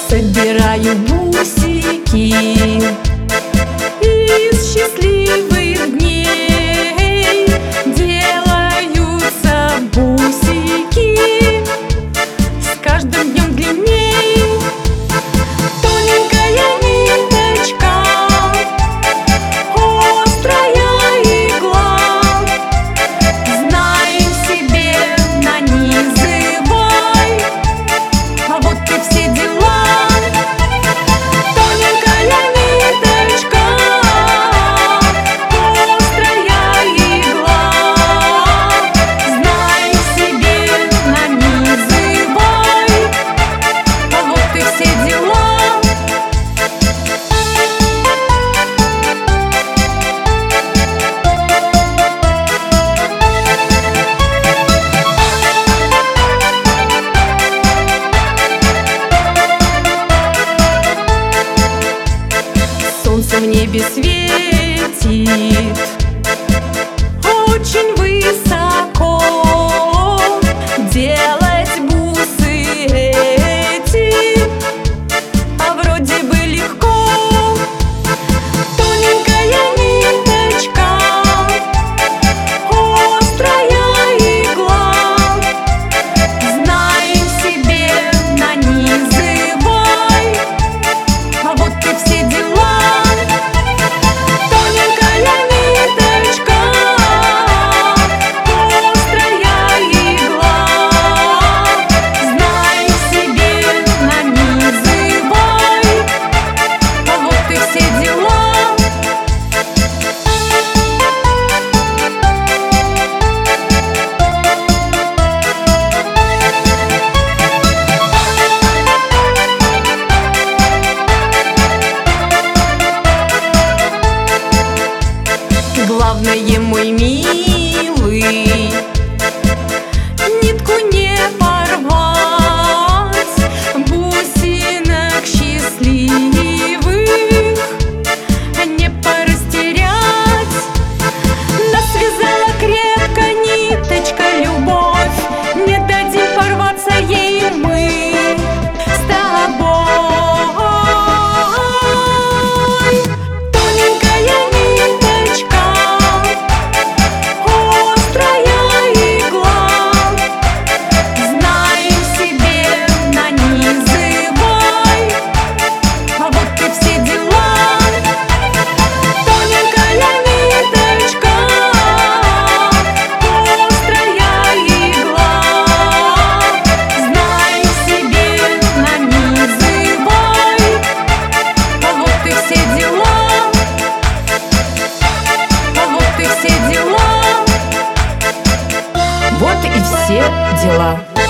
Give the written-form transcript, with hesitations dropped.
Собираю бусики из счастливых дней, делаются бусики с каждым днем длинней. Тоненькая ниточка, острая игла, знаем себе нанизывай, а вот и все дела. Солнце в небе светит очень высоко. Делать бусы эти, а вроде бы легко. Тоненькая ниточка, острая игла, знаем себе нанизывай, а вот и все дела. Главное, мой милый, нитку не порвать, бусинок счастливых не порастерять. Нас связала крепко ниточка любовь, не дадим порваться ей мы с тобой. Вот и все дела.